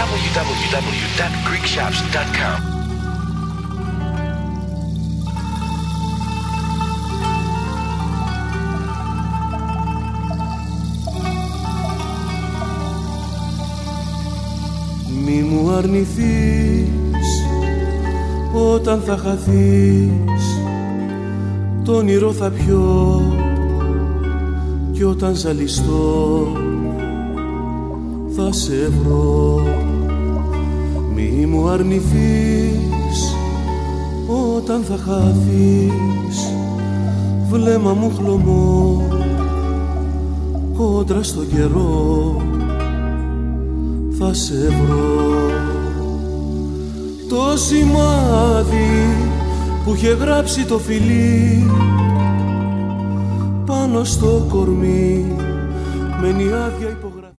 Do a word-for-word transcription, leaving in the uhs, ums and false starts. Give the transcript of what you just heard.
double-u double-u double-u dot greek shops dot com. Μη μου αρνηθείς όταν θα χαθείς, το όνειρο θα πιω κι όταν ζαλιστώ θα σε βρω. Μη μου αρνηθείς όταν θα χάθεις, βλέμμα μου χλωμό κόντρα στον καιρό θα σε βρω. Το σημάδι που είχε γράψει το φιλί πάνω στο κορμί μένει άδεια υπογραφή.